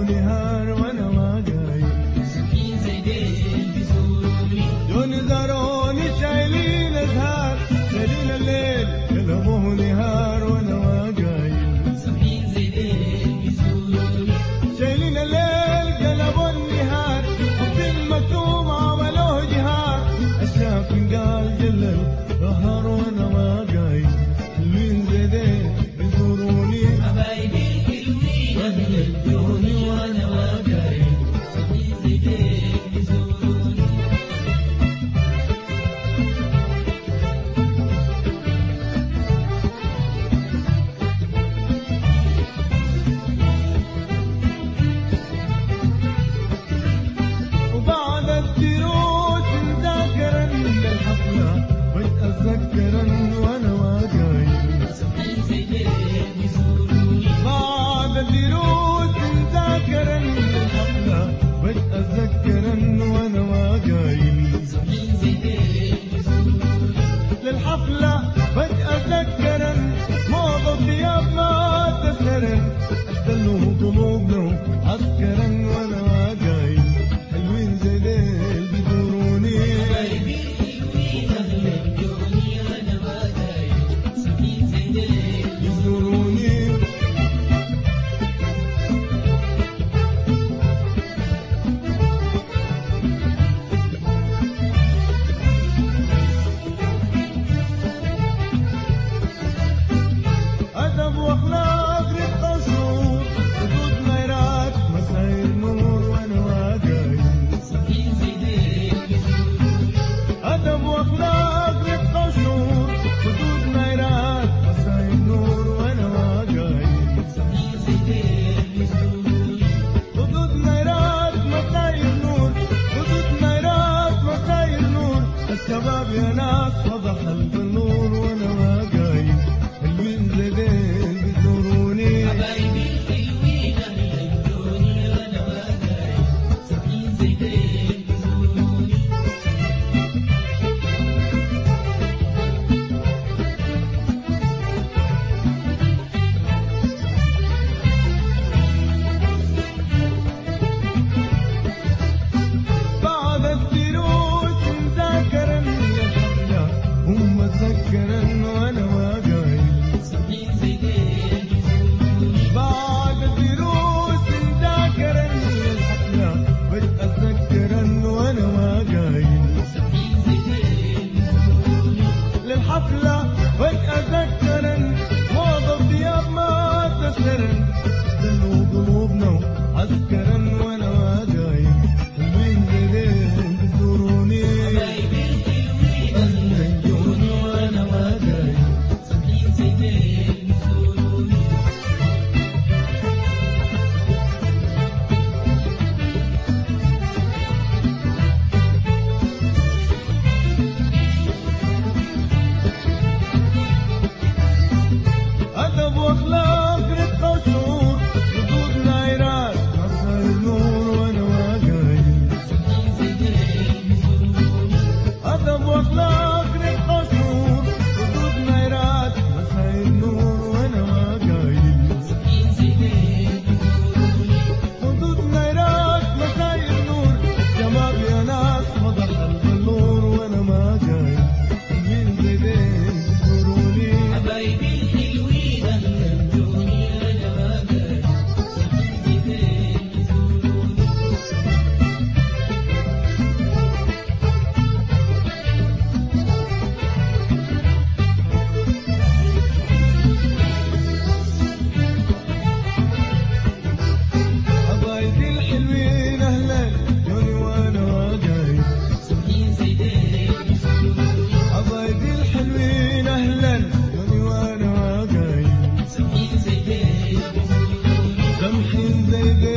نهار وانا ما قايل ساكين زي ديل بيزوروني دون زاروني شايلين ازهار شايلين الليل قلبوه نهار وانا ما قايل ساكين زي ديل بيزوروني شايلين الليل قلبوا النهار وفي المكتوم عملوه جهار الشاف قال جلل ظهر وانا ما قايل حلوين زي ديل بيزوروني حبايبي الحلوين أهل الدنيا وأنا واقعي ساكين زي ديل بيزوروني وبعد الدروس ذاكرا للحفلة بتأذكرا وانا واقعي ساكين زي ديل بيزوروني بعد الدروس ذاكرا للحفلة بتأذكرا وانا واقعي ساكين زي ديل بيزوروني للحفلة بتأذكرا موضة ثياب ما تسرن أدلوا قلوبنا عسكرا وانا واقعي حلوين زي ديل بيزوروني حبايبي الحلوين أهل الدنيا وأنا واقعي ساكين زي ديل بيزوروني أدب وأخلاق رفق وشعور حدود غيرات مساير نور وأنا واقعي ساكين زي ديل بيزوروني أدب وأخلاق رفق وشعور حدود غيرات مساير نور وأنا واقعي ساكين زي ديل بيزوروني حدود غيرات مساير نور حدود غيرات مساير نور الشباب يا ناس وضح النور وأنا واقعي حلوين زي ديل بيزوروني حبايبي الحلوين أهل الدنيا وأنا واقعي ساكين زي ديل بيزوروني بعد الدروس ذاكرا للحفلة هم ذكرا وانا واقعي ساكين زي ديل بيزوروني بعد الدروس ذاكرا للحفلة بتأذكرا وانا واقعي ساكين زي ديل بيزوروني للحفلة بتأذكرا موضة ثياب ما تسرن دلوا قلوبنا عسكرا وانا واقعي حلوين زي ديل بيزوروني حبايبي الحلوين أهل الدنيا وأنا واقعي ساكين زي ديل بيزوروني أدب وأخلاق رفق وشعور حدود غيرات مساير نور وأنا واقعي ساكين زي ديل بيزوروني أدب وأخلاق رفق وشعور حدود غيرات مساير نور وأنا واقعي ساكين زي ديل بيزوروني حدود غيرات مساير نور شباب يا ناس وضح النور وأنا واقعي حلوين زي ديل بيزوروني حبايبي الحلوين أهل الدنيا وأنا واقعي ساكين زي ديل بيزوروني حبايبي الحلوين أهلا جوني وأنا واقعي ساكين زي ديل بيزوروني حبايبي الحلوين أهلا جوني وأنا واقعي ساكين زي ديل بيزوروني سمحين زي